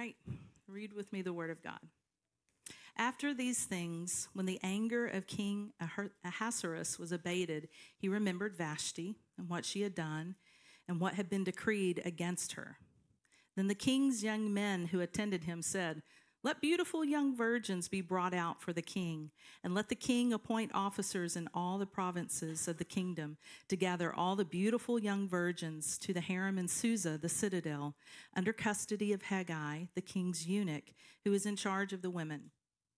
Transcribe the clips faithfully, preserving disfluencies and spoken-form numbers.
right, read with me the word of God. After these things, when the anger of King Ahasuerus was abated, he remembered Vashti and what she had done and what had been decreed against her. Then the king's young men who attended him said, "Let beautiful young virgins be brought out for the king, and let the king appoint officers in all the provinces of the kingdom to gather all the beautiful young virgins to the harem in Susa, the citadel, under custody of Haggai, the king's eunuch, who is in charge of the women.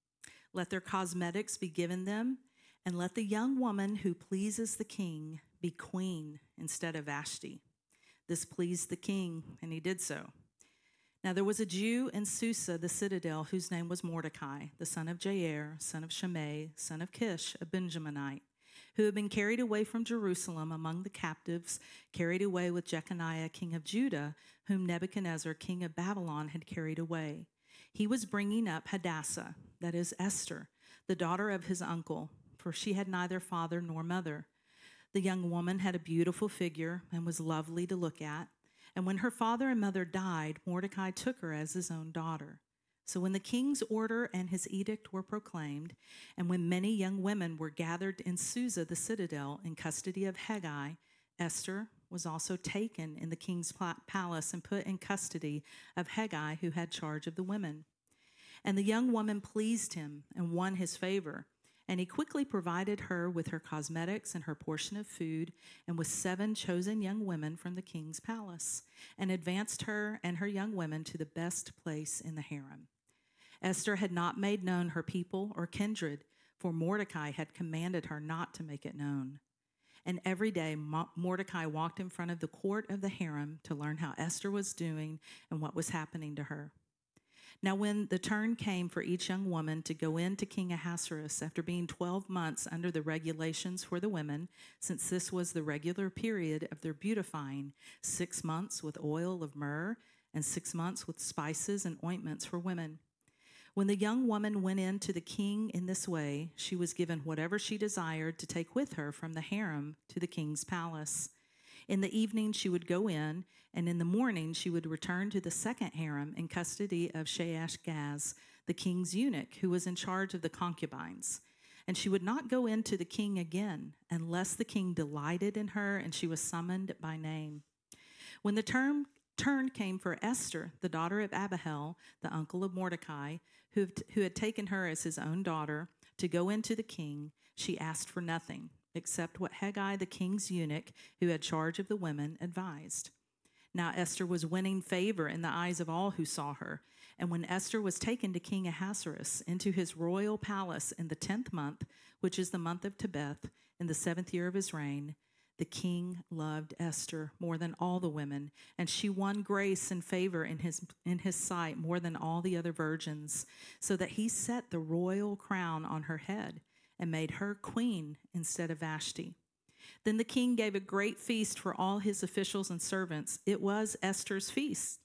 Let their cosmetics be given them, and let the young woman who pleases the king be queen instead of Vashti." This pleased the king, and he did so. Now there was a Jew in Susa, the citadel, whose name was Mordecai, the son of Jair, son of Shimei, son of Kish, a Benjaminite, who had been carried away from Jerusalem among the captives, carried away with Jeconiah, king of Judah, whom Nebuchadnezzar, king of Babylon, had carried away. He was bringing up Hadassah, that is Esther, the daughter of his uncle, for she had neither father nor mother. The young woman had a beautiful figure and was lovely to look at. And when her father and mother died, Mordecai took her as his own daughter. So when the king's order and his edict were proclaimed, and when many young women were gathered in Susa, the citadel, in custody of Haggai, Esther was also taken in the king's palace and put in custody of Haggai, who had charge of the women. And the young woman pleased him and won his favor. And he quickly provided her with her cosmetics and her portion of food, and with seven chosen young women from the king's palace, and advanced her and her young women to the best place in the harem. Esther had not made known her people or kindred, for Mordecai had commanded her not to make it known. And every day Mordecai walked in front of the court of the harem to learn how Esther was doing and what was happening to her. Now when the turn came for each young woman to go in to King Ahasuerus after being twelve months under the regulations for the women, since this was the regular period of their beautifying, six months with oil of myrrh and six months with spices and ointments for women. When the young woman went in to the king in this way, she was given whatever she desired to take with her from the harem to the king's palace. In the evening she would go in, and in the morning she would return to the second harem in custody of Shaashgaz, the king's eunuch, who was in charge of the concubines. And she would not go in to the king again, unless the king delighted in her and she was summoned by name. When the term, turn came for Esther, the daughter of Abihail, the uncle of Mordecai, who, who had taken her as his own daughter, to go into the king, she asked for nothing, except what Haggai, the king's eunuch, who had charge of the women, advised. Now Esther was winning favor in the eyes of all who saw her. And when Esther was taken to King Ahasuerus into his royal palace in the tenth month, which is the month of Tebeth, in the seventh year of his reign, the king loved Esther more than all the women, and she won grace and favor in his, in his sight more than all the other virgins, so that he set the royal crown on her head and made her queen instead of Vashti. Then the king gave a great feast for all his officials and servants. It was Esther's feast.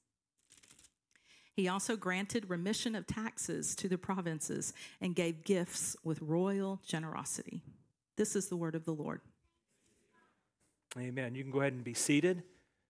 He also granted remission of taxes to the provinces and gave gifts with royal generosity. This is the word of the Lord. Amen. You can go ahead and be seated.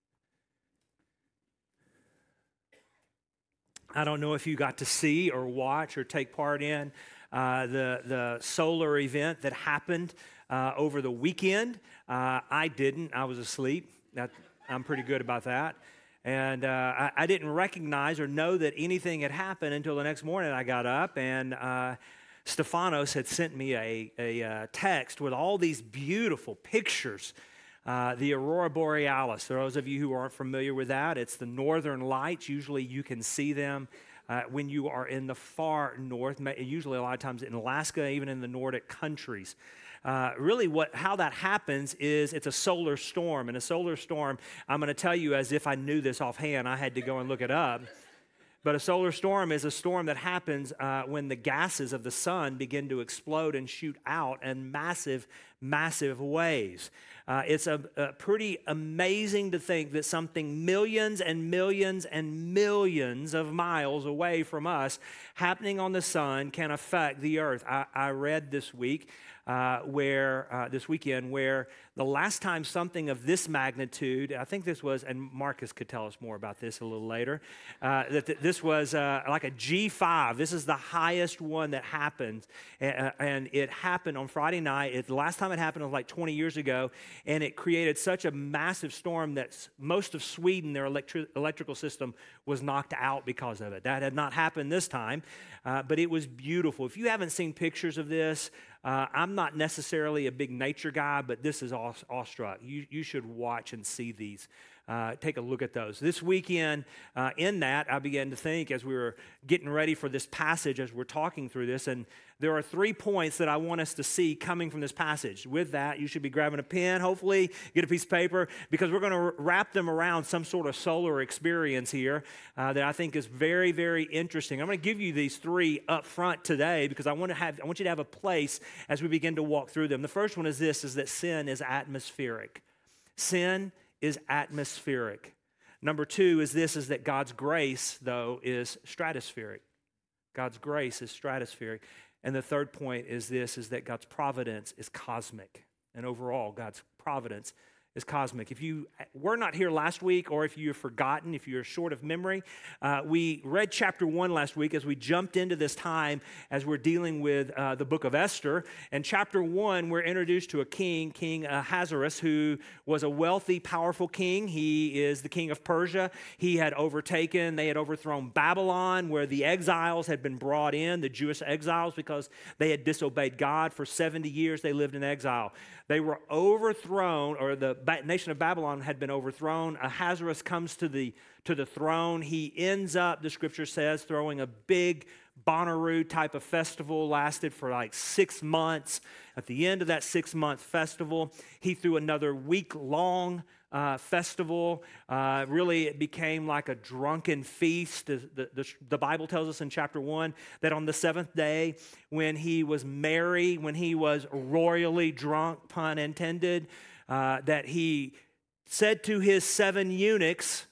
I don't know if you got to see or watch or take part in uh, the, the solar event that happened uh, over the weekend. Uh, I didn't. I was asleep. That, I'm pretty good about that. And uh, I, I didn't recognize or know that anything had happened until the next morning. I got up and uh, Stephanos had sent me a, a, a text with all these beautiful pictures. Uh, the Aurora Borealis, for those of you who aren't familiar with that, it's the northern lights. Usually you can see them uh, when you are in the far north, usually a lot of times in Alaska, even in the Nordic countries. Uh, really what how that happens is it's a solar storm. And a solar storm, I'm going to tell you as if I knew this offhand. I had to go and look it up. But a solar storm is a storm that happens uh, when the gases of the sun begin to explode and shoot out, and massive, massive ways. Uh, it's a, a pretty amazing to think that something millions and millions and millions of miles away from us happening on the sun can affect the earth. I, I read this week uh, where, uh, this weekend, where the last time something of this magnitude, I think this was, and Marcus could tell us more about this a little later, uh, that th- this was uh, like a G five. This is the highest one that happened, and, and it happened on Friday night. It, the last time it happened was like twenty years ago, and it created such a massive storm that most of Sweden, their electri- electrical system, was knocked out because of it. That had not happened this time, uh, but it was beautiful. If you haven't seen pictures of this, uh, I'm not necessarily a big nature guy, but this is aw- awestruck. You, you should watch and see these. Uh, take a look at those. This weekend, uh, in that, I began to think as we were getting ready for this passage, as we're talking through this, and there are three points that I want us to see coming from this passage. With that, you should be grabbing a pen, hopefully, get a piece of paper, because we're going to wrap them around some sort of solar experience here uh, that I think is very, very interesting. I'm going to give you these three up front today because I want to have, I want you to have a place as we begin to walk through them. The first one is this, is that sin is atmospheric. Sin is atmospheric. Number two is this, is that God's grace, though, is stratospheric. God's grace is stratospheric. And the third point is this, is that God's providence is cosmic. And overall, God's providence is cosmic. If you were not here last week, or if you've forgotten, if you're short of memory, uh, we read chapter one last week as we jumped into this time as we're dealing with uh, the book of Esther. And chapter one, we're introduced to a king, King Ahasuerus, who was a wealthy, powerful king. He is the king of Persia. He had overtaken, they had overthrown Babylon, where the exiles had been brought in, the Jewish exiles, because they had disobeyed God. For seventy years, they lived in exile. They were overthrown, or the nation of Babylon had been overthrown. Ahasuerus comes to the, to the throne. He ends up, the scripture says, throwing a big Bonnaroo type of festival, lasted for like six months. At the end of that six-month festival, he threw another week-long uh, festival. Uh, really, it became like a drunken feast. The, the, the, the Bible tells us in chapter one that on the seventh day, when he was merry, when he was royally drunk, pun intended, uh, that he said to his seven eunuchs,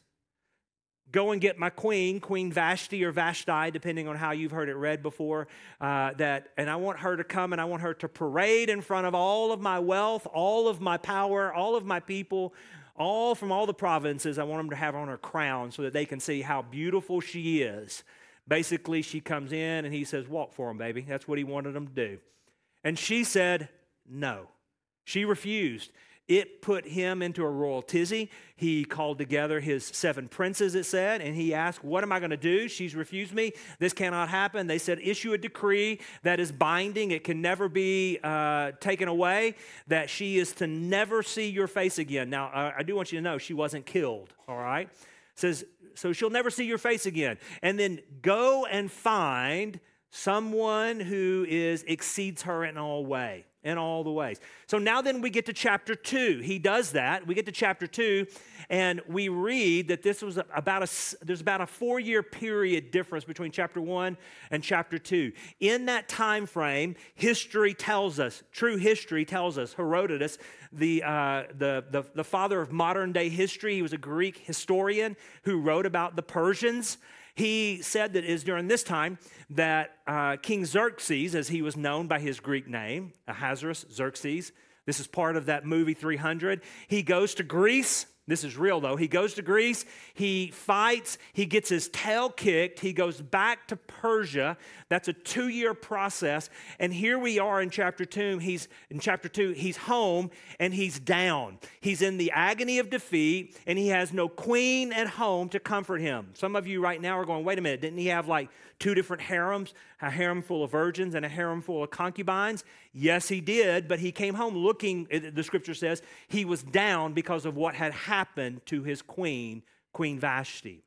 "Go and get my queen, Queen Vashti or Vashti, depending on how you've heard it read before, uh, that, and I want her to come and I want her to parade in front of all of my wealth, all of my power, all of my people, all from all the provinces. I want them to have on her crown so that they can see how beautiful she is." Basically, she comes in and he says, "Walk for him, baby." That's what he wanted them to do. And she said, no. She refused. It put him into a royal tizzy. He called together his seven princes, it said, and he asked, "What am I going to do? She's refused me. This cannot happen." They said, "Issue a decree that is binding. It can never be uh, taken away, that she is to never see your face again." Now, uh, I do want you to know she wasn't killed, all right? It says, so she'll never see your face again. And then go and find someone who is exceeds her in all way. In all the ways. So now then we get to chapter two. He does that. We get to chapter two, and we read that this was about a, there's about a four-year period difference between chapter one and chapter two. In that time frame, history tells us, true history tells us, Herodotus, the, uh, the, the, the father of modern-day history, he was a Greek historian who wrote about the Persians. He said that it is during this time that uh, King Xerxes, as he was known by his Greek name, Ahasuerus, Xerxes, this is part of that movie three hundred, he goes to Greece. This is real, though. He goes to Greece, he fights, he gets his tail kicked, he goes back to Persia. That's a two-year process. And here we are in chapter two. He's in chapter two, he's home and he's down. He's in the agony of defeat, and he has no queen at home to comfort him. Some of you right now are going, wait a minute, didn't he have like two different harems, a harem full of virgins and a harem full of concubines? Yes, he did, but he came home looking, the scripture says, he was down because of what had happened to his queen, Queen Vashti.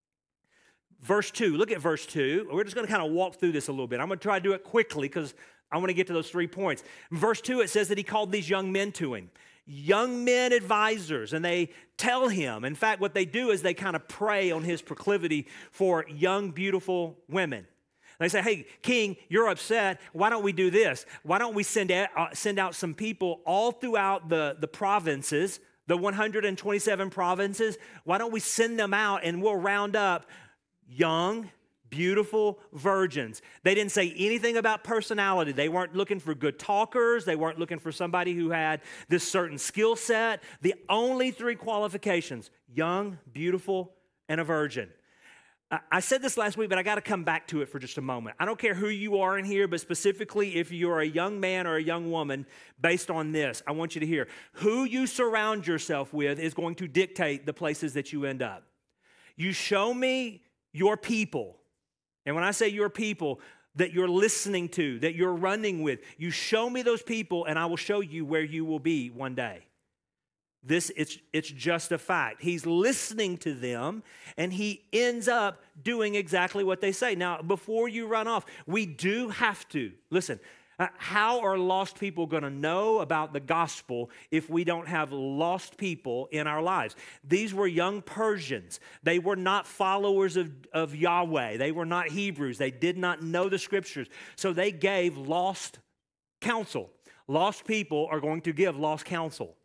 Verse two, look at verse two. We're just going to kind of walk through this a little bit. I'm going to try to do it quickly because I want to get to those three points. In verse two, it says that he called these young men to him. Young men advisors, and they tell him. In fact, what they do is they kind of prey on his proclivity for young, beautiful women. They say, hey, king, you're upset. Why don't we do this? Why don't we send out, uh, send out some people all throughout the, the provinces, the one hundred twenty-seven provinces? Why don't we send them out and we'll round up young, beautiful virgins. They didn't say anything about personality. They weren't looking for good talkers. They weren't looking for somebody who had this certain skill set. The only three qualifications, young, beautiful, and a virgin. I said this last week, but I got to come back to it for just a moment. I don't care who you are in here, but specifically if you're a young man or a young woman, based on this, I want you to hear, who you surround yourself with is going to dictate the places that you end up. You show me your people, and when I say your people, that you're listening to, that you're running with, you show me those people, and I will show you where you will be one day. This, it's, it's just a fact. He's listening to them, and he ends up doing exactly what they say. Now, before you run off, we do have to, listen, uh, how are lost people going to know about the gospel if we don't have lost people in our lives? These were young Persians. They were not followers of, of Yahweh. They were not Hebrews. They did not know the scriptures. So they gave lost counsel. Lost people are going to give lost counsel.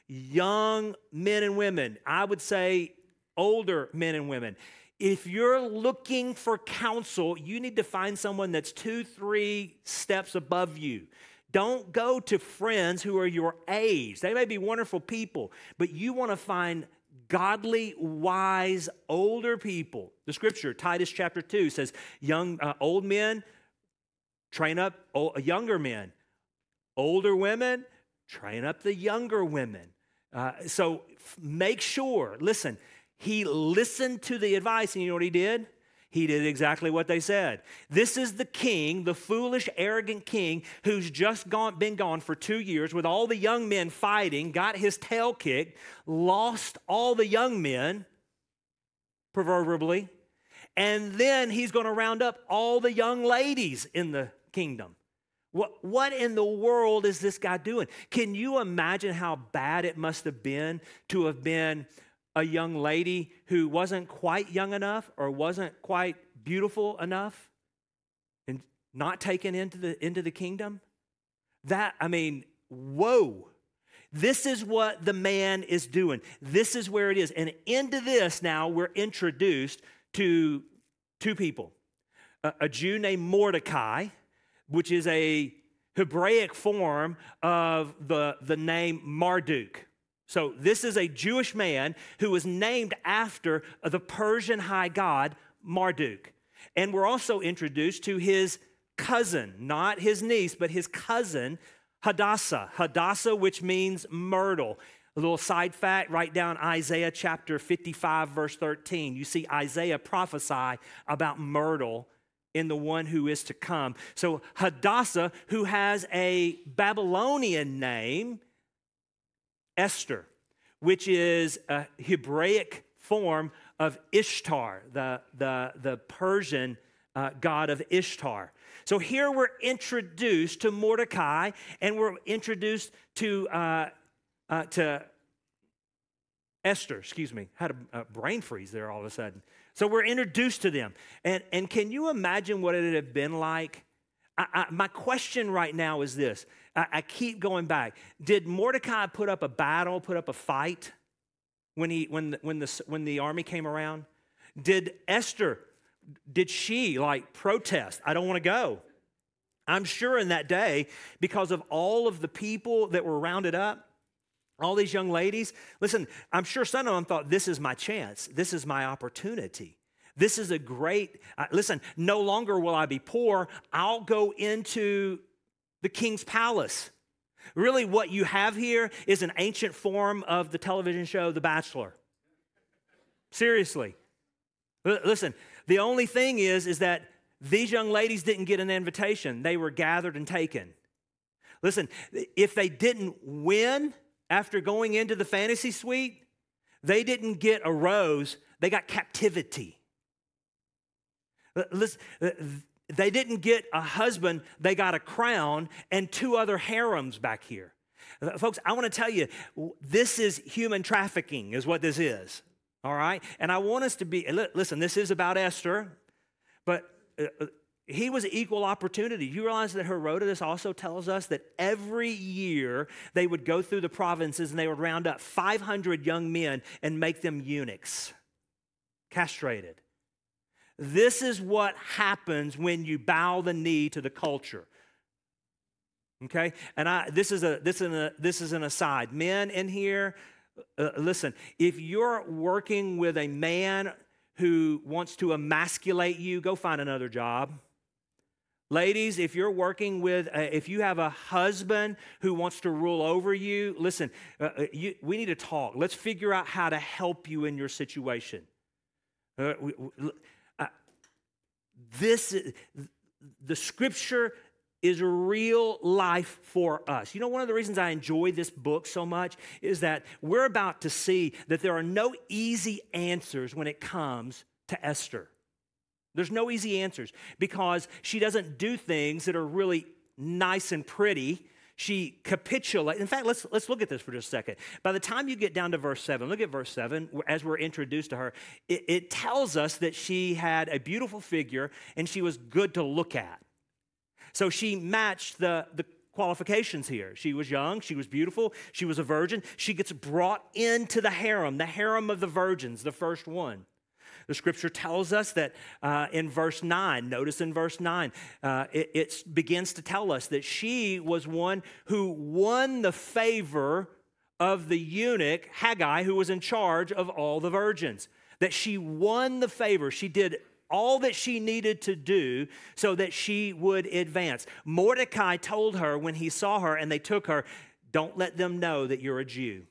Young men and women, I would say older men and women, if you're looking for counsel, you need to find someone that's two, three steps above you. Don't go to friends who are your age. They may be wonderful people, but you want to find godly, wise, older people. The scripture, Titus chapter two, says, "Young, uh, old men train up old, younger men. Older women train up the younger women." Uh, so f- make sure, listen, he listened to the advice, and you know what he did? He did exactly what they said. This is the king, the foolish, arrogant king, who's just gone, been gone for two years with all the young men fighting, got his tail kicked, lost all the young men, proverbially, and then he's going to round up all the young ladies in the kingdom. What, what in the world is this guy doing? Can you imagine how bad it must have been to have been a young lady who wasn't quite young enough or wasn't quite beautiful enough and not taken into the, into the kingdom? That, I mean, whoa. This is what the man is doing. This is where it is. And into this now we're introduced to two people. A, a Jew named Mordecai, which is a Hebraic form of the, the name Marduk. So this is a Jewish man who was named after the Persian high god Marduk. And we're also introduced to his cousin, not his niece, but his cousin, Hadassah. Hadassah, which means myrtle. A little side fact, write down Isaiah chapter fifty-five, verse thirteen. You see Isaiah prophesy about myrtle in the one who is to come. So Hadassah, who has a Babylonian name, Esther, which is a Hebraic form of Ishtar, the, the, the Persian uh, god of Ishtar. So here we're introduced to Mordecai, and we're introduced to, uh, uh, to Esther, excuse me. Had a, a brain freeze there all of a sudden. So we're introduced to them. And, and can you imagine what it would have been like? I, I, my question right now is this. I, I keep going back. Did Mordecai put up a battle, put up a fight when, he, when, the, when, the, when the army came around? Did Esther, did she like protest? I don't want to go. I'm sure in that day, because of all of the people that were rounded up, all these young ladies, listen, I'm sure some of them thought, this is my chance. This is my opportunity. This is a great, uh, listen, no longer will I be poor. I'll go into the king's palace. Really, what you have here is an ancient form of the television show The Bachelor. Seriously. L- listen, the only thing is, is that these young ladies didn't get an invitation. They were gathered and taken. Listen, if they didn't win after going into the fantasy suite, they didn't get a rose, they got captivity. Listen, they didn't get a husband, they got a crown and two other harems back here. Folks, I want to tell you, this is human trafficking is what this is, all right? And I want us to be, listen, this is about Esther, but he was equal opportunity. You realize that Herodotus also tells us that every year they would go through the provinces and they would round up five hundred young men and make them eunuchs, castrated. This is what happens when you bow the knee to the culture. Okay? And I this is a this is a this is an aside. Men in here, uh, listen, if you're working with a man who wants to emasculate you, go find another job. Ladies, if you're working with, a, if you have a husband who wants to rule over you, listen, uh, you, we need to talk. Let's figure out how to help you in your situation. Uh, we, uh, this, the scripture is real life for us. You know, one of the reasons I enjoy this book so much is that we're about to see that there are no easy answers when it comes to Esther. There's no easy answers because she doesn't do things that are really nice and pretty. She capitulates. In fact, let's, let's look at this for just a second. By the time you get down to verse seven, look at verse seven, as we're introduced to her, it, it tells us that she had a beautiful figure and she was good to look at. So she matched the, the qualifications here. She was young, she was beautiful, she was a virgin. She gets brought into the harem, the harem of the virgins, the first one. The scripture tells us that uh, in verse nine, notice in verse nine, uh, it, it begins to tell us that she was one who won the favor of the eunuch, Haggai, who was in charge of all the virgins. That she won the favor. She did all that she needed to do so that she would advance. Mordecai told her when he saw her and they took her, don't let them know that you're a Jew.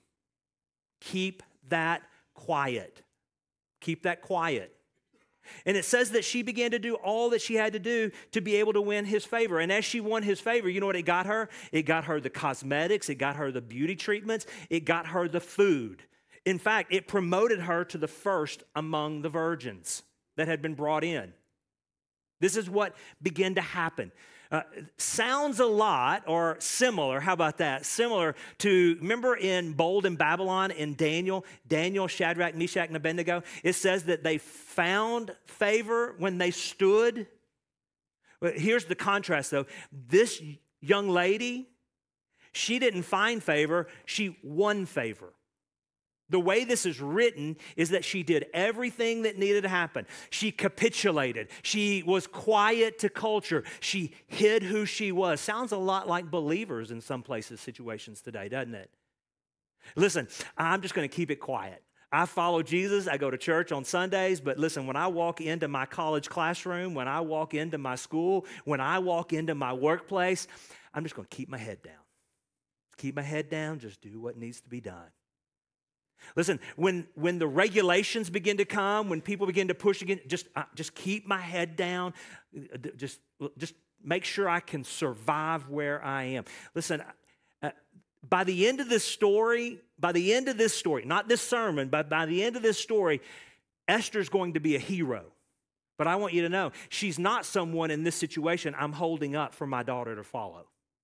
Keep that quiet. Keep that quiet. And it says that she began to do all that she had to do to be able to win his favor. And as she won his favor, you know what it got her? It got her the cosmetics, it got her the beauty treatments, it got her the food. In fact, it promoted her to the first among the virgins that had been brought in. This is what began to happen. Uh, sounds a lot or similar, how about that? Similar to, remember in Bold in Babylon in Daniel, Daniel, Shadrach, Meshach, and Abednego, it says that they found favor when they stood. Well, here's the contrast though. This young lady, she didn't find favor, she won favor. The way this is written is that she did everything that needed to happen. She capitulated. She was quiet to culture. She hid who she was. Sounds a lot like believers in some places, situations today, doesn't it? Listen, I'm just going to keep it quiet. I follow Jesus. I go to church on Sundays. But listen, when I walk into my college classroom, when I walk into my school, when I walk into my workplace, I'm just going to keep my head down. Keep my head down. Just do what needs to be done. Listen, when, when the regulations begin to come, when people begin to push again, just, uh, just keep my head down. Just, just make sure I can survive where I am. Listen, uh, by the end of this story, by the end of this story, not this sermon, but by the end of this story, Esther's going to be a hero. But I want you to know, she's not someone in this situation I'm holding up for my daughter to follow.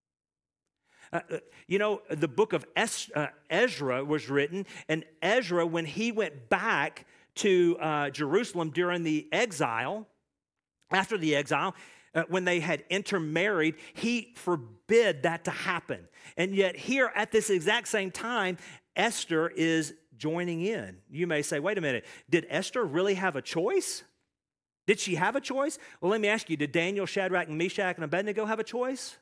Uh, you know, the book of es- uh, Ezra was written, and Ezra, when he went back to uh, Jerusalem during the exile, after the exile, uh, when they had intermarried, he forbid that to happen. And yet here at this exact same time, Esther is joining in. You may say, wait a minute, did Esther really have a choice? Did she have a choice? Well, let me ask you, did Daniel, Shadrach, and Meshach, and Abednego have a choice?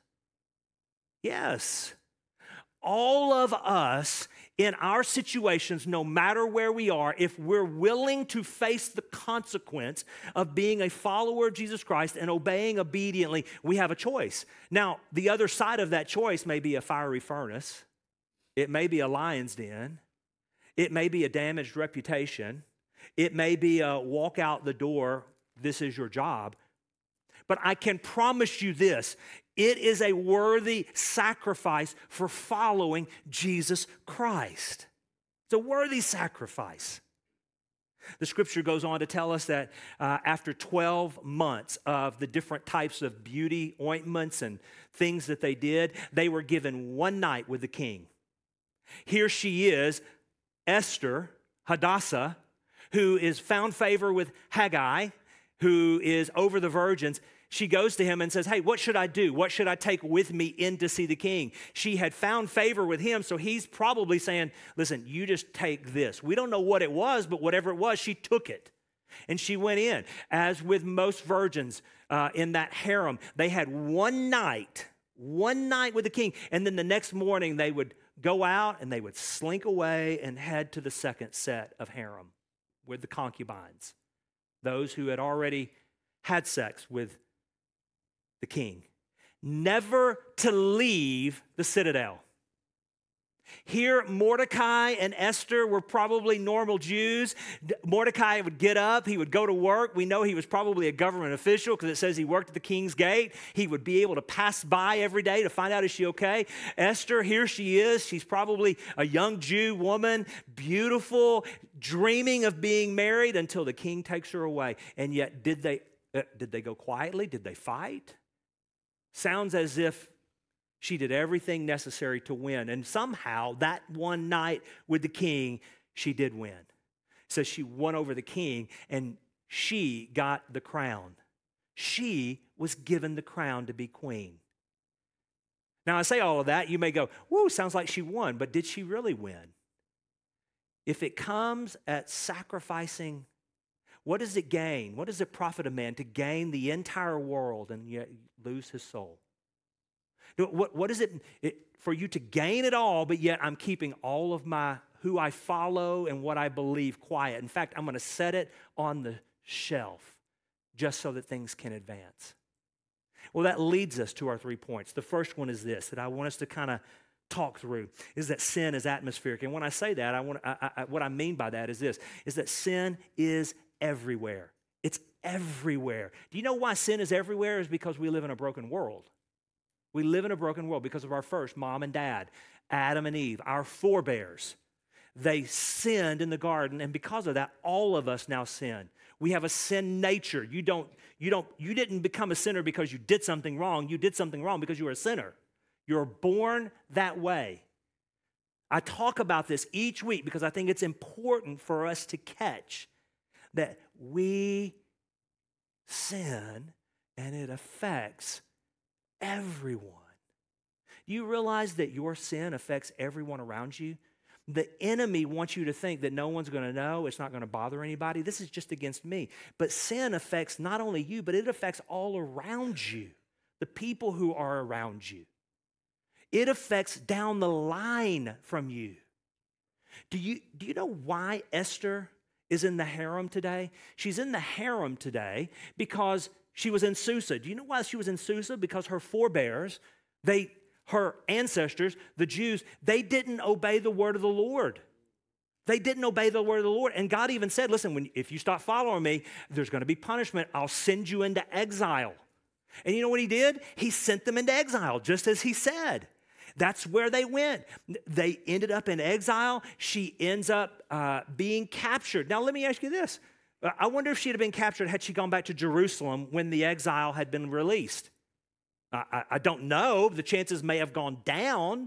Yes. All of us in our situations, no matter where we are, if we're willing to face the consequence of being a follower of Jesus Christ and obeying obediently, we have a choice. Now, the other side of that choice may be a fiery furnace. It may be a lion's den. It may be a damaged reputation. It may be a walk out the door, this is your job. But I can promise you this, it is a worthy sacrifice for following Jesus Christ. It's a worthy sacrifice. The scripture goes on to tell us that uh, after twelve months of the different types of beauty ointments and things that they did, they were given one night with the king. Here she is, Esther, Hadassah, who is found favor with Haggai, who is over the virgins. she goes to him and says, hey, what should I do? What should I take with me in to see the king? She had found favor with him, so he's probably saying, listen, you just take this. We don't know what it was, but whatever it was, she took it. And she went in. As with most virgins uh, in that harem, they had one night, one night with the king, and then the next morning they would go out and they would slink away and head to the second set of harem with the concubines, those who had already had sex with the king, never to leave the citadel. Here, Mordecai and Esther were probably normal Jews. Mordecai would get up, he would go to work. We know he was probably a government official because it says he worked at the king's gate. He would be able to pass by every day to find out, is she okay? Esther, here she is. She's probably a young Jew woman, beautiful, dreaming of being married until the king takes her away. And yet, did they, uh, did they go quietly? Did they fight? Sounds as if she did everything necessary to win. And somehow, that one night with the king, she did win. So she won over the king, and she got the crown. She was given the crown to be queen. Now, I say all of that, you may go, whoa, sounds like she won, but did she really win? If it comes at sacrificing, what does it gain? What does it profit a man to gain the entire world and yet lose his soul? What, what is it, it for you to gain it all, but yet I'm keeping all of my, who I follow and what I believe quiet. In fact, I'm going to set it on the shelf just so that things can advance. Well, that leads us to our three points. The first one is this, that I want us to kind of talk through, is that sin is atmospheric. And when I say that, I want I, I, what I mean by that is this, is that sin is everywhere. It's everywhere. Do you know why sin is everywhere? Is because we live in a broken world. We live in a broken world because of our first mom and dad, Adam and Eve, our forebears. They sinned in the garden, and because of that, all of us now sin. We have a sin nature. You don't, you don't, you didn't become a sinner because you did something wrong. You did something wrong because you were a sinner. You're born that way. I talk about this each week because I think it's important for us to catch that we sin and it affects everyone. Do you realize that your sin affects everyone around you? The enemy wants you to think that no one's going to know, it's not going to bother anybody. This is just against me. But sin affects not only you, but it affects all around you, the people who are around you. It affects down the line from you. Do you, do you know why Esther is in the harem today? She's in the harem today because she was in Susa. Do you know why she was in Susa? Because her forebears, they, her ancestors, the Jews, they didn't obey the word of the Lord. They didn't obey the word of the Lord. And God even said, listen, when, if you stop following me, there's going to be punishment. I'll send you into exile. And you know what he did? He sent them into exile, just as he said. That's where they went. They ended up in exile. She ends up uh, being captured. Now, let me ask you this. I wonder if she'd have been captured had she gone back to Jerusalem when the exile had been released. I, I don't know. The chances may have gone down.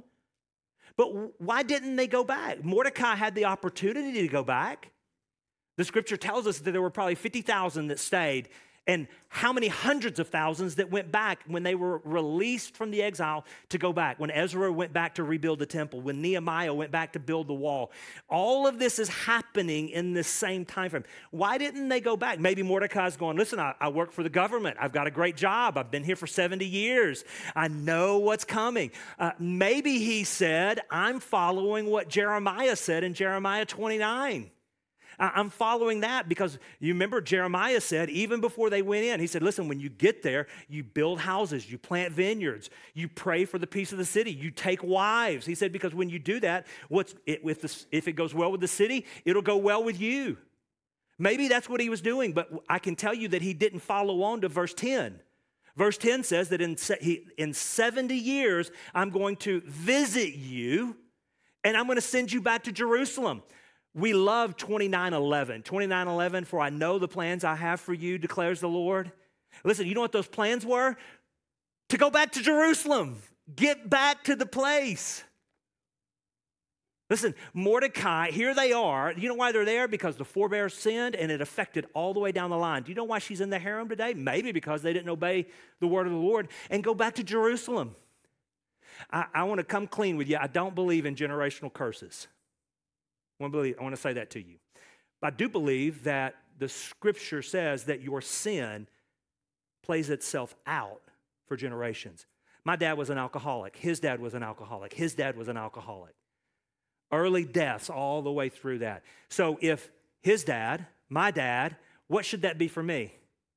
But why didn't they go back? Mordecai had the opportunity to go back. The scripture tells us that there were probably fifty thousand that stayed, and how many hundreds of thousands that went back when they were released from the exile to go back, when Ezra went back to rebuild the temple, when Nehemiah went back to build the wall. All of this is happening in this same time frame. Why didn't they go back? Maybe Mordecai's going, listen, I, I work for the government. I've got a great job. I've been here for seventy years. I know what's coming. Uh, maybe he said, I'm following what Jeremiah said in Jeremiah twenty-nine. I'm following that because you remember Jeremiah said, even before they went in, he said, listen, when you get there, you build houses, you plant vineyards, you pray for the peace of the city, you take wives. He said, because when you do that, what's it, if, the, if it goes well with the city, it'll go well with you. Maybe that's what he was doing, but I can tell you that he didn't follow on to verse ten. Verse ten says that in, in seventy years, I'm going to visit you, and I'm going to send you back to Jerusalem. We love twenty-nine eleven. twenty-nine eleven, for I know the plans I have for you, declares the Lord. Listen, you know what those plans were? To go back to Jerusalem. Get back to the place. Listen, Mordecai, here they are. You know why they're there? Because the forebears sinned and it affected all the way down the line. Do you know why she's in the harem today? Maybe because they didn't obey the word of the Lord and go back to Jerusalem. I, I want to come clean with you. I don't believe in generational curses. I want to, believe, I want to say that to you. But I do believe that the scripture says that your sin plays itself out for generations. My dad was an alcoholic. His dad was an alcoholic. His dad was an alcoholic. Early deaths all the way through that. So if his dad, my dad, what should that be for me?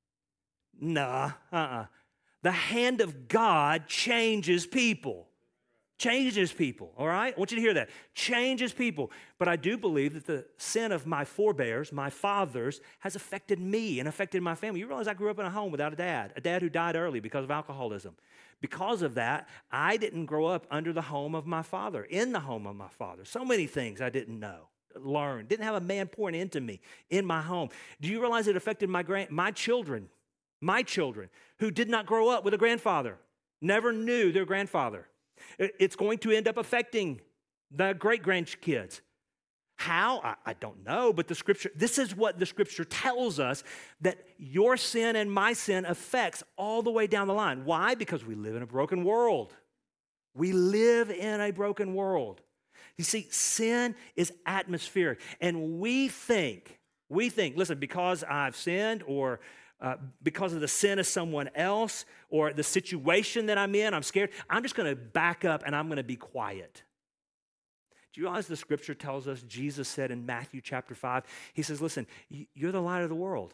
Nah, uh-uh. The hand of God changes people. Changes people, all right? I want you to hear that. Changes people. But I do believe that the sin of my forebears, my fathers, has affected me and affected my family. You realize I grew up in a home without a dad, a dad who died early because of alcoholism. Because of that, I didn't grow up under the home of my father, in the home of my father. So many things I didn't know, learn. Didn't have a man pouring into me in my home. Do you realize it affected my grand, my children, my children who did not grow up with a grandfather, never knew their grandfather? It's going to end up affecting the great-grandkids. How? I, I don't know, but the scripture, this is what the scripture tells us, that your sin and my sin affects all the way down the line. Why? Because we live in a broken world. We live in a broken world. You see, sin is atmospheric, and we think, we think, listen, because I've sinned or Uh, because of the sin of someone else or the situation that I'm in, I'm scared, I'm just going to back up and I'm going to be quiet. Do you realize the scripture tells us, Jesus said in Matthew chapter five, he says, listen, you're the light of the world.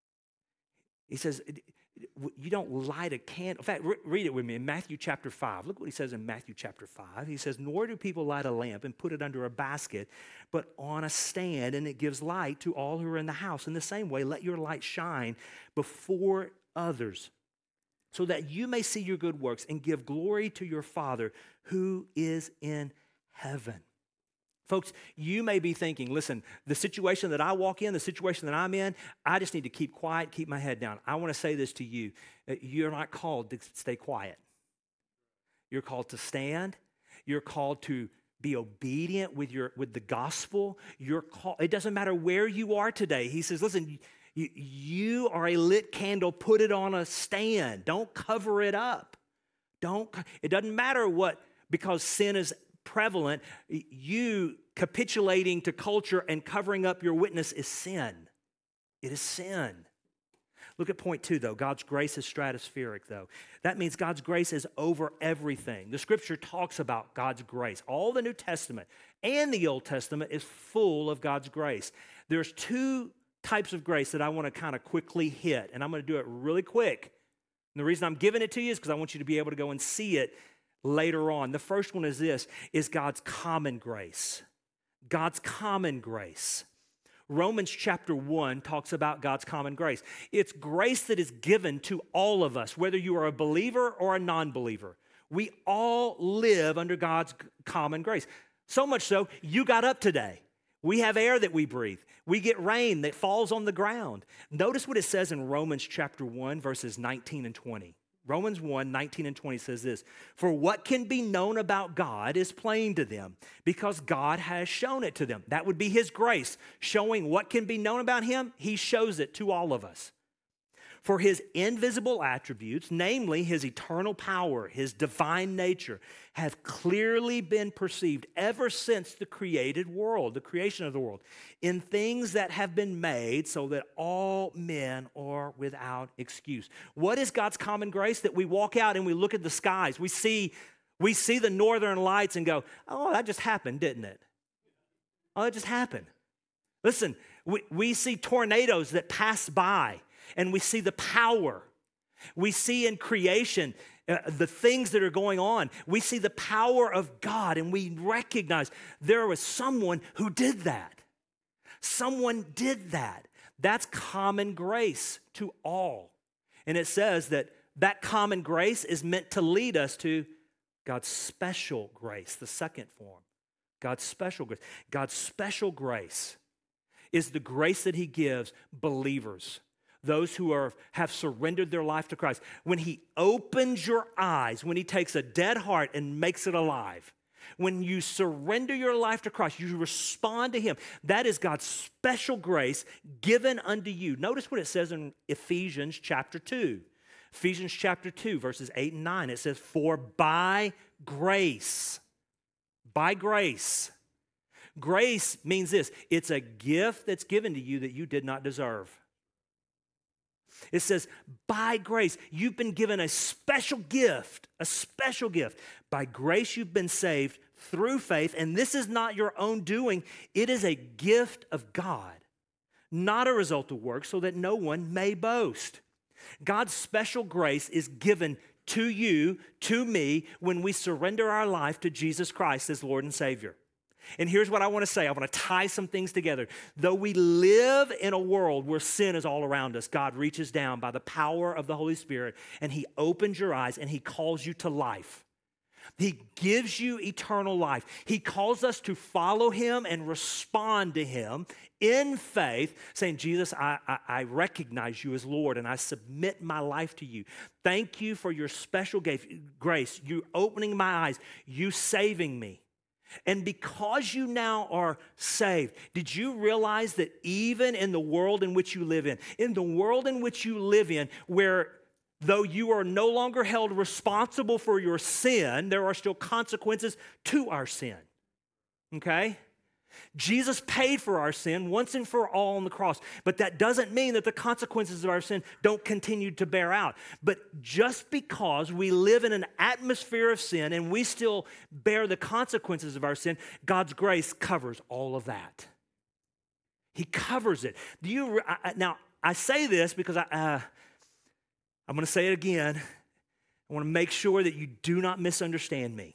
He says, you don't light a candle. In fact, re- read it with me in Matthew chapter five. Look what he says in Matthew chapter five. He says, nor do people light a lamp and put it under a basket, but on a stand, and it gives light to all who are in the house. In the same way, let your light shine before others, so that you may see your good works and give glory to your Father who is in heaven. Folks, you may be thinking, listen, the situation that I walk in, the situation that I'm in, I just need to keep quiet, keep my head down. I want to say this to you. You're not called to stay quiet. You're called to stand. You're called to be obedient with your with the gospel. You're called, it doesn't matter where you are today. He says, listen, you, you are a lit candle. Put it on a stand. Don't cover it up. Don't. It doesn't matter what, because sin is prevalent, you capitulating to culture and covering up your witness is sin. It is sin. Look at point two, though. God's grace is stratospheric, though. That means God's grace is over everything. The scripture talks about God's grace. All the New Testament and the Old Testament is full of God's grace. There's two types of grace that I want to kind of quickly hit, and I'm going to do it really quick. And the reason I'm giving it to you is because I want you to be able to go and see it later on. The first one is this, is God's common grace. God's common grace. Romans chapter one talks about God's common grace. It's grace that is given to all of us, whether you are a believer or a non-believer. We all live under God's common grace. So much so, you got up today. We have air that we breathe. We get rain that falls on the ground. Notice what it says in Romans chapter one, verses nineteen and twenty. Romans one, nineteen and twenty says this, for what can be known about God is plain to them, because God has shown it to them. That would be his grace, showing what can be known about him. He shows it to all of us. For his invisible attributes, namely his eternal power, his divine nature, have clearly been perceived ever since the created world, the creation of the world, in things that have been made so that all men are without excuse. What is God's common grace? That we walk out and we look at the skies. We see, we see the northern lights and go, oh, that just happened, didn't it? Oh, that just happened. Listen, we, we see tornadoes that pass by. And we see the power. We see in creation uh, the things that are going on. We see the power of God, and we recognize there was someone who did that. Someone did that. That's common grace to all. And it says that that common grace is meant to lead us to God's special grace, the second form. God's special grace. God's special grace is the grace that he gives believers, those who are, have surrendered their life to Christ. When he opens your eyes, when he takes a dead heart and makes it alive, When you surrender your life to Christ, you respond to him. That is God's special grace given unto you. Notice what it says in Ephesians chapter two. Ephesians chapter two, verses eight and nine. It says, for by grace, by grace. Grace means this. It's a gift that's given to you that you did not deserve. It says, by grace, you've been given a special gift, a special gift. By grace, you've been saved through faith, and this is not your own doing. It is a gift of God, not a result of works, so that no one may boast. God's special grace is given to you, to me, when we surrender our life to Jesus Christ as Lord and Savior. And here's what I want to say. I want to tie some things together. Though we live in a world where sin is all around us, God reaches down by the power of the Holy Spirit, and he opens your eyes and he calls you to life. He gives you eternal life. He calls us to follow him and respond to him in faith, saying, Jesus, I, I, I recognize you as Lord, and I submit my life to you. Thank you for your special grace, you opening my eyes, you saving me. And because you now are saved, did you realize that even in the world in which you live in, in the world in which you live in, where though you are no longer held responsible for your sin, there are still consequences to our sin, okay? Jesus paid for our sin once and for all on the cross, but that doesn't mean that the consequences of our sin don't continue to bear out. But just because we live in an atmosphere of sin and we still bear the consequences of our sin, God's grace covers all of that. He covers it. Do you I, now? I say this because I, uh, I'm going to say it again. I want to make sure that you do not misunderstand me.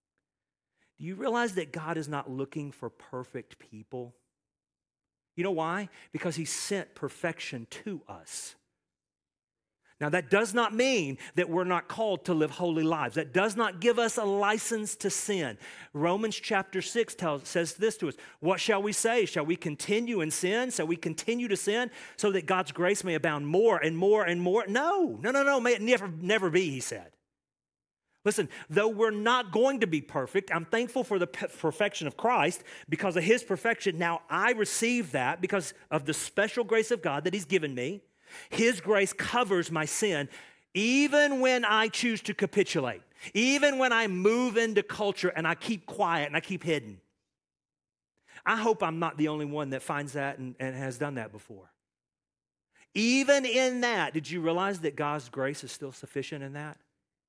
Do you realize that God is not looking for perfect people? You know why? Because he sent perfection to us. Now, that does not mean that we're not called to live holy lives. That does not give us a license to sin. Romans chapter six tells, says this to us. What shall we say? Shall we continue in sin? Shall we continue to sin so that God's grace may abound more and more and more? No, no, no, no. May it never, never be, he said. Listen, though we're not going to be perfect, I'm thankful for the perfection of Christ. Because of his perfection, now I receive that because of the special grace of God that he's given me. His grace covers my sin even when I choose to capitulate, even when I move into culture and I keep quiet and I keep hidden. I hope I'm not the only one that finds that and, and has done that before. Even in that, did you realize that God's grace is still sufficient in that?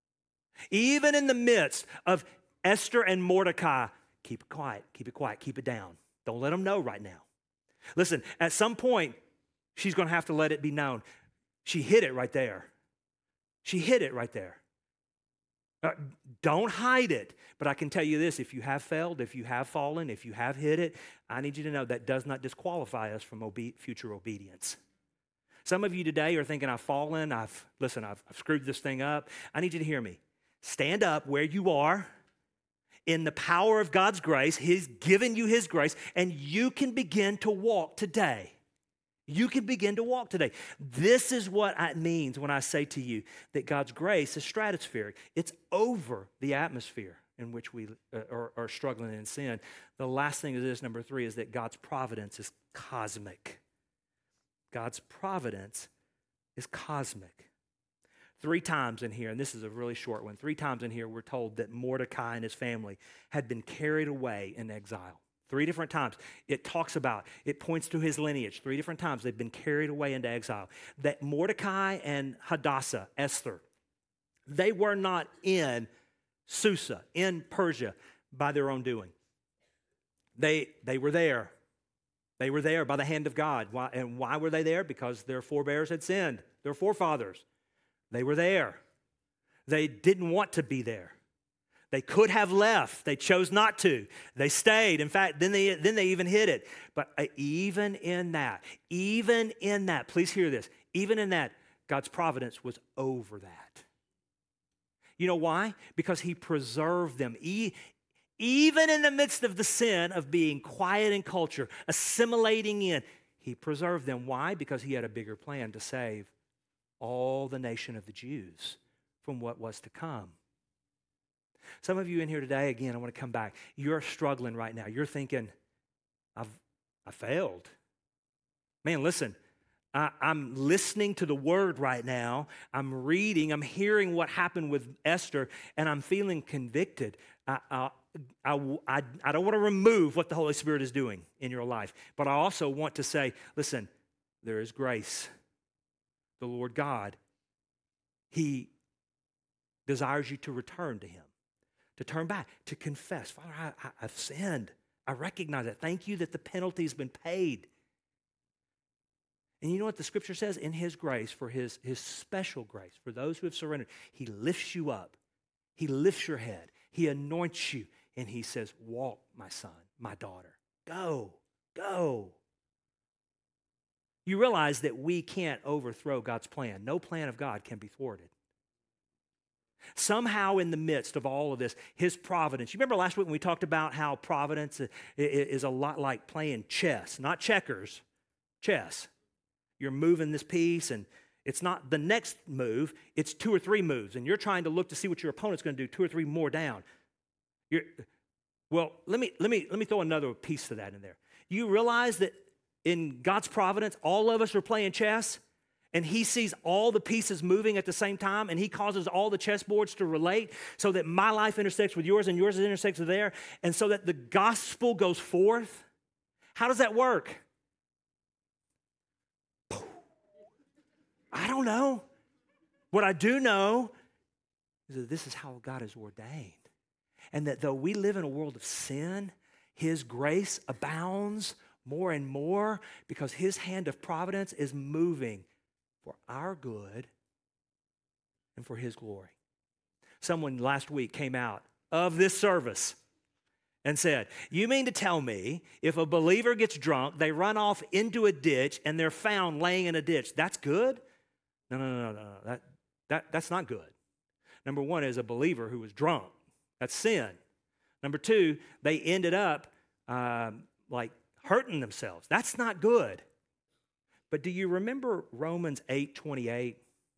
Even in the midst of Esther and Mordecai, keep it quiet, keep it quiet, keep it down. Don't let them know right now. Listen, at some point, she's going to have to let it be known. She hid it right there. She hid it right there. Uh, don't hide it. But I can tell you this, if you have failed, if you have fallen, if you have hid it, I need you to know that does not disqualify us from obe- future obedience. Some of you today are thinking, I've fallen, I've, listen, I've, I've screwed this thing up. I need you to hear me. Stand up where you are in the power of God's grace. He's given you his grace, and you can begin to walk today. You can begin to walk today. This is what it means when I say to you that God's grace is stratospheric. It's over the atmosphere in which we uh, are, are struggling in sin. The last thing is this, number three, is that God's providence is cosmic. God's providence is cosmic. Three times in here, and this is a really short one, three times in here we're told that Mordecai and his family had been carried away in exile. Three different times. It talks about, it points to his lineage. Three different times they've been carried away into exile. That Mordecai and Hadassah, Esther, they were not in Susa, in Persia, by their own doing. They, they were there. They were there by the hand of God. Why, and why were they there? Because their forebears had sinned, their forefathers. They were there. They didn't want to be there. They could have left. They chose not to. They stayed. In fact, then they, then they even hid it. But uh, even in that, even in that, please hear this, even in that, God's providence was over that. You know why? Because he preserved them. He, even in the midst of the sin of being quiet in culture, assimilating in, he preserved them. Why? Because he had a bigger plan to save all the nation of the Jews from what was to come. Some of you in here today, again, I want to come back. You're struggling right now. You're thinking, I've I failed. Man, listen, I, I'm listening to the word right now. I'm reading, I'm hearing what happened with Esther, and I'm feeling convicted. I, I, I, I, I don't want to remove what the Holy Spirit is doing in your life, but I also want to say, listen, there is grace. The Lord God, He desires you to return to Him, to turn back, to confess. Father, I, I, I've sinned. I recognize it. Thank you that the penalty has been paid. And you know what the scripture says? In His grace, for His, his special grace, for those who have surrendered, He lifts you up. He lifts your head. He anoints you. And He says, walk, my son, my daughter. Go, go. You realize that we can't overthrow God's plan. No plan of God can be thwarted. Somehow in the midst of all of this, His providence. You remember last week when we talked about how providence is a lot like playing chess, not checkers, chess. You're moving this piece, and it's not the next move, it's two or three moves, and you're trying to look to see what your opponent's going to do, two or three more down. You're, well, let me, let me, let me throw another piece to that in there. You realize that in God's providence, all of us are playing chess, and He sees all the pieces moving at the same time, and He causes all the chessboards to relate so that my life intersects with yours and yours intersects with theirs, and so that the gospel goes forth. How does that work? I don't know. What I do know is that this is how God has ordained. And that though we live in a world of sin, His grace abounds more and more because His hand of providence is moving for our good and for His glory. Someone last week came out of this service and said, you mean to tell me if a believer gets drunk, they run off into a ditch and they're found laying in a ditch, that's good? No, no, no, no, no. That, that, that's not good. Number one is a believer who was drunk. That's sin. Number two, they ended up um, like hurting themselves. That's not good. But do you remember Romans eight twenty-eight?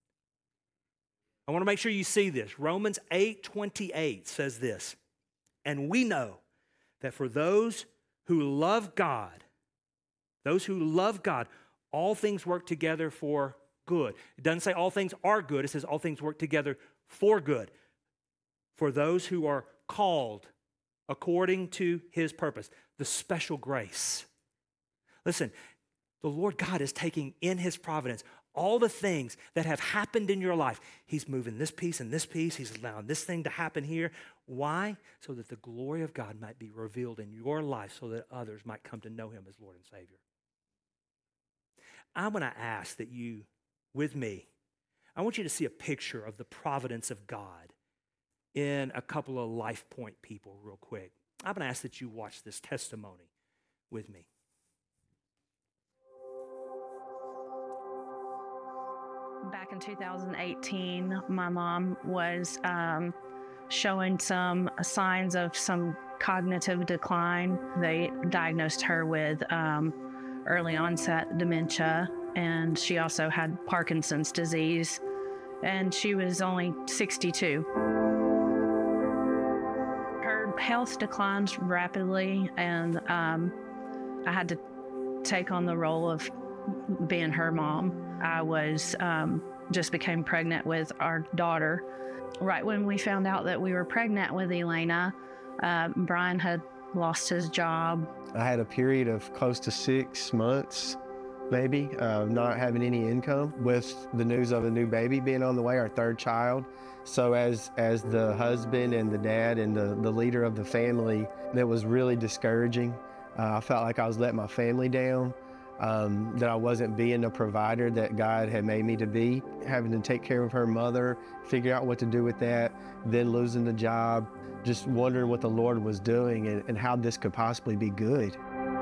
I want to make sure you see this. Romans eight twenty-eight says this, and we know that for those who love God, those who love God, all things work together for good. It doesn't say all things are good. It says all things work together for good. For those who are called according to His purpose, the special grace. Listen, the Lord God is taking in His providence all the things that have happened in your life. He's moving this piece and this piece. He's allowing this thing to happen here. Why? So that the glory of God might be revealed in your life so that others might come to know Him as Lord and Savior. I'm going to ask that you, with me, I want you to see a picture of the providence of God in a couple of Life Point people real quick. I'm going to ask that you watch this testimony with me. Back in two thousand eighteen, my mom was um, showing some signs of some cognitive decline. They diagnosed her with um, early onset dementia, and she also had Parkinson's disease, and she was only sixty-two. Her health declined rapidly, and um, I had to take on the role of being her mom. I was um, just became pregnant with our daughter. Right when we found out that we were pregnant with Elena, uh, Brian had lost his job. I had a period of close to six months, maybe, of not having any income with the news of a new baby being on the way, our third child. So as as the husband and the dad and the, the leader of the family, that was really discouraging. Uh, I felt like I was letting my family down. Um, that I wasn't being the provider that God had made me to be, having to take care of her mother, figure out what to do with that, then losing the job, just wondering what the Lord was doing and, and how this could possibly be good.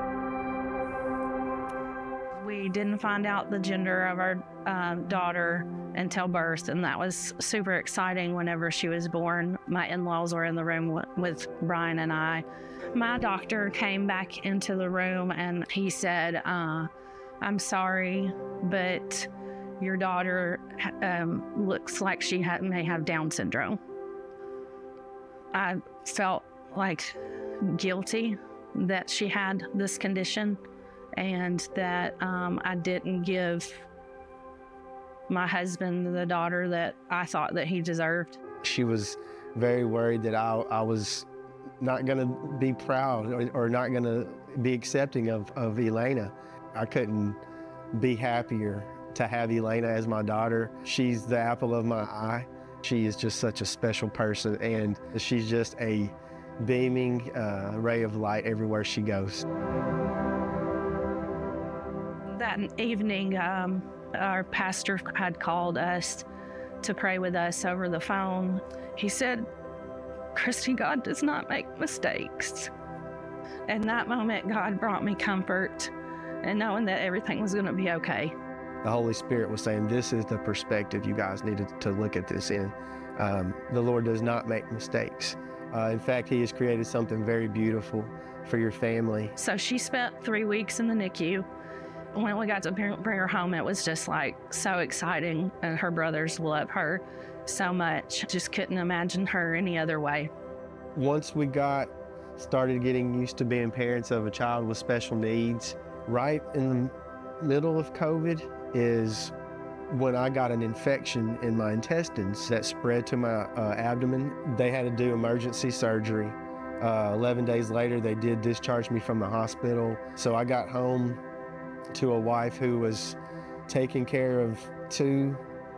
We didn't find out the gender of our uh, daughter until birth, and that was super exciting whenever she was born. My in-laws were in the room w- with Brian and I. My doctor came back into the room and he said, uh, I'm sorry, but your daughter um, looks like she ha- may have Down syndrome. I felt like guilty that she had this condition and that um, I didn't give my husband the daughter that I thought that he deserved. She was very worried that I, I was not going to be proud or, or not going to be accepting of, of Elena. I couldn't be happier to have Elena as my daughter. She's the apple of my eye. She is just such a special person, and she's just a beaming uh, ray of light everywhere she goes. That evening, um, our pastor had called us to pray with us over the phone. He said, "Christy, God does not make mistakes." In that moment, God brought me comfort and knowing that everything was going to be okay. The Holy Spirit was saying, this is the perspective you guys needed to look at this in. Um, the Lord does not make mistakes. Uh, in fact, He has created something very beautiful for your family. So she spent three weeks in the N I C U. When we got to bring her home, it was just like so exciting, and her brothers love her so much. Just couldn't imagine her any other way. Once we got started getting used to being parents of a child with special needs, right in the middle of COVID is when I got an infection in my intestines that spread to my uh, abdomen. They had to do emergency surgery. Uh, eleven days later, they did discharge me from the hospital. So I got home to a wife who was taking care of two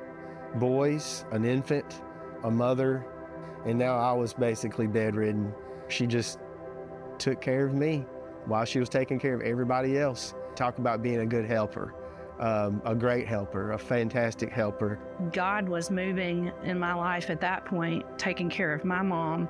boys, an infant, a mother, and now I was basically bedridden. She just took care of me while she was taking care of everybody else. Talk about being a good helper, um, a great helper, a fantastic helper. God was moving in my life at that point, taking care of my mom,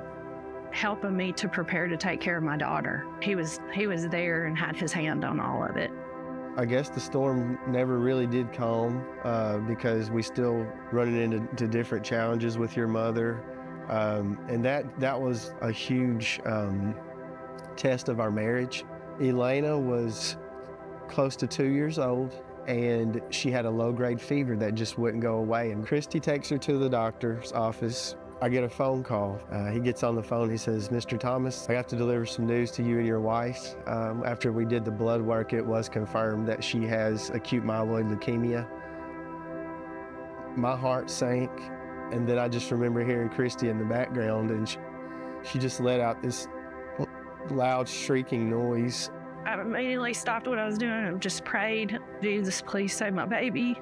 helping me to prepare to take care of my daughter. He was, he was there and had his hand on all of it. I guess the storm never really did calm uh, because we still running into to different challenges with your mother. Um, and that, that was a huge um, test of our marriage. Elena was close to two years old, and she had a low-grade fever that just wouldn't go away. And Christy takes her to the doctor's office. I get a phone call. Uh, he gets on the phone. He says, "Mister Thomas, I have to deliver some news to you and your wife. Um, after we did the blood work, it was confirmed that she has acute myeloid leukemia." My heart sank, and then I just remember hearing Christy in the background, and she, she just let out this loud shrieking noise. I immediately stopped what I was doing and just prayed, "Jesus, please save my baby."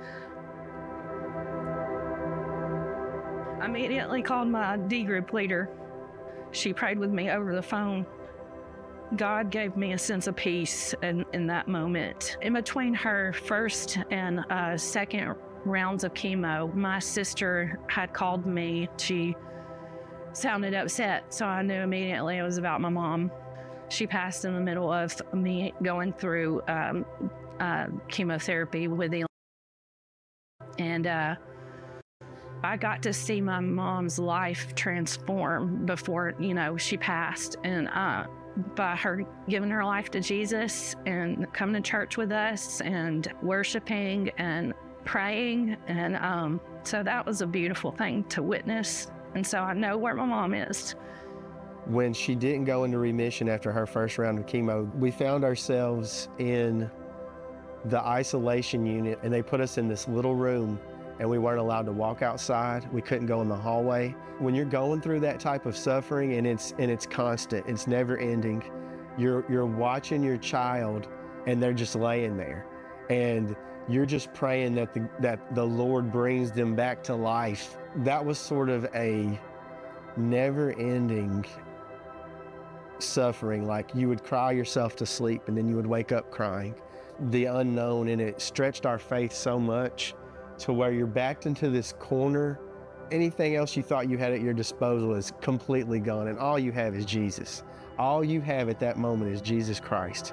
I immediately called my D group leader. She prayed with me over the phone. God gave me a sense of peace in, in that moment. In between her first and uh, second rounds of chemo, my sister had called me. She sounded upset, so I knew immediately it was about my mom. She passed in the middle of me going through um, uh, chemotherapy with Elena. And uh, I got to see my mom's life transform before, you know, she passed. And uh, by her giving her life to Jesus and coming to church with us and worshiping and praying. And um, so that was a beautiful thing to witness. And so I know where my mom is. When she didn't go into remission after her first round of chemo, we found ourselves in the isolation unit, and they put us in this little room, and we weren't allowed to walk outside. We couldn't go in the hallway. When you're going through that type of suffering, and it's and it's constant, it's never ending, you're you're watching your child, and they're just laying there, and you're just praying that the that the Lord brings them back to life. That was sort of a never-ending suffering. Like, you would cry yourself to sleep, and then you would wake up crying. The unknown, and it stretched our faith so much to where you're backed into this corner. Anything else you thought you had at your disposal is completely gone, and all you have is Jesus. All you have at that moment is Jesus Christ.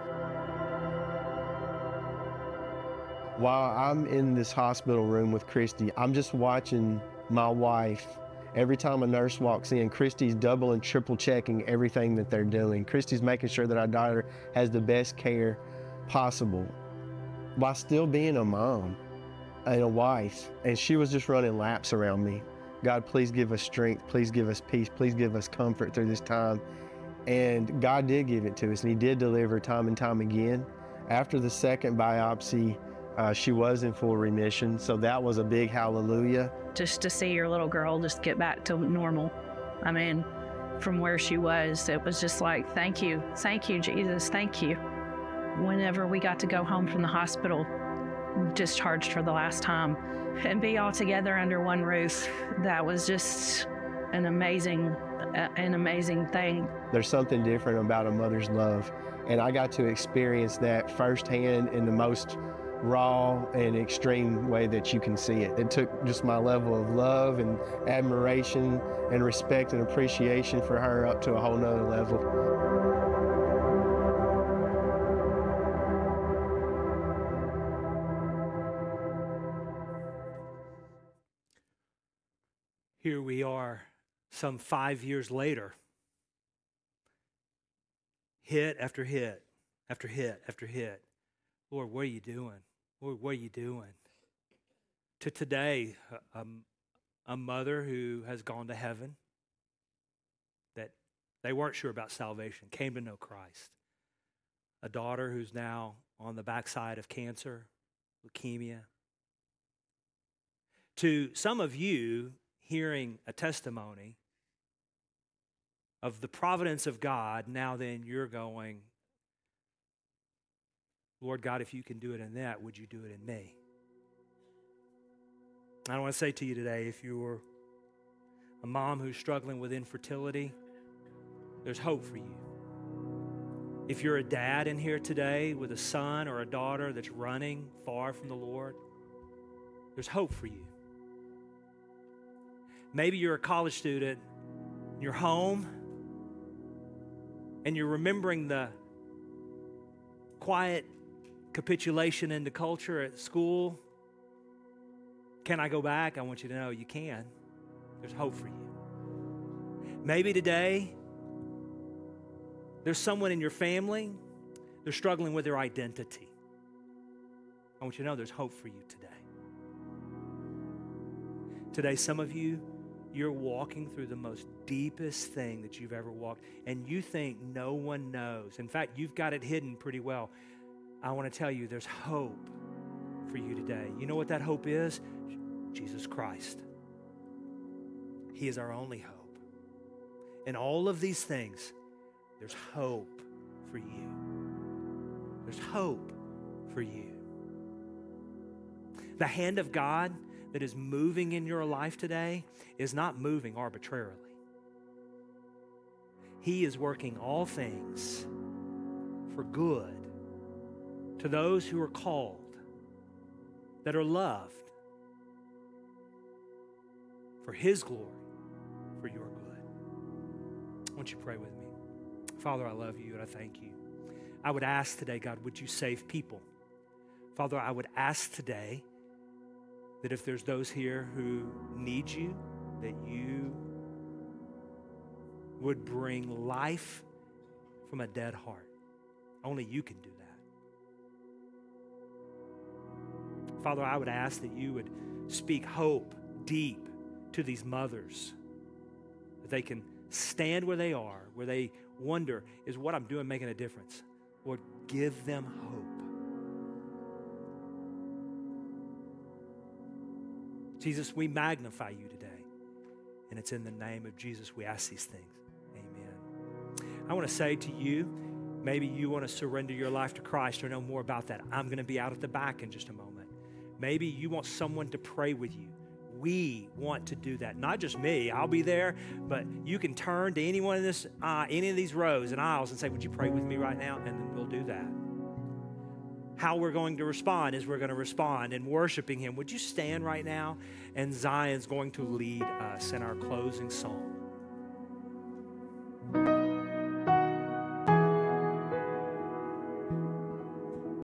While I'm in this hospital room with Christy, I'm just watching my wife. Every time a nurse walks in, Christy's double and triple checking everything that they're doing. Christy's making sure that our daughter has the best care possible while still being a mom and a wife. And she was just running laps around me. God, please give us strength. Please give us peace. Please give us comfort through this time. And God did give it to us, and he did deliver time and time again. After the second biopsy, uh, she was in full remission. So that was a big hallelujah. Just to see your little girl just get back to normal. I mean, from where she was, it was just like, thank you. Thank you, Jesus. Thank you. Whenever we got to go home from the hospital, discharged for the last time, and be all together under one roof, that was just an amazing, uh, an amazing thing. There's something different about a mother's love, and I got to experience that firsthand in the most raw and extreme way that you can see it. It took just my level of love and admiration and respect and appreciation for her up to a whole nother level. Here we are, some five years later, hit after hit after hit after hit. Lord, what are you doing? Lord, what are you doing? To today, a, a mother who has gone to heaven, that they weren't sure about salvation, came to know Christ. A daughter who's now on the backside of cancer, leukemia. To some of you, hearing a testimony of the providence of God, now then you're going, Lord God, if you can do it in that, would you do it in me? I want to say to you today, if you're a mom who's struggling with infertility, there's hope for you. If you're a dad in here today with a son or a daughter that's running far from the Lord, there's hope for you. Maybe you're a college student, you're home, and you're remembering the quiet capitulation into culture at school. Can I go back? I want you to know you can. There's hope for you. Maybe today, there's someone in your family, they're struggling with their identity. I want you to know there's hope for you today. Today, some of you, you're walking through the most deepest thing that you've ever walked, and you think no one knows. In fact, you've got it hidden pretty well. I want to tell you, there's hope for you today. You know what that hope is? Jesus Christ. He is our only hope. In all of these things, there's hope for you. There's hope for you. The hand of God that is moving in your life today is not moving arbitrarily. He is working all things for good to those who are called, that are loved, for His glory, for your good. Won't you pray with me? Father, I love you and I thank you. I would ask today, God, would you save people? Father, I would ask today that if there's those here who need you, that you would bring life from a dead heart. Only you can do that. Father, I would ask that you would speak hope deep to these mothers, that they can stand where they are, where they wonder, is what I'm doing making a difference? Lord, give them hope. Jesus, we magnify you today, and it's in the name of Jesus we ask these things. Amen. I want to say to you, maybe you want to surrender your life to Christ or know more about that. I'm going to be out at the back in just a moment. Maybe you want someone to pray with you. We want to do that. Not just me, I'll be there, but you can turn to anyone in this, uh, any of these rows and aisles and say, would you pray with me right now? And then we'll do that. How we're going to respond is we're going to respond in worshiping Him. Would you stand right now? And Zion's going to lead us in our closing song.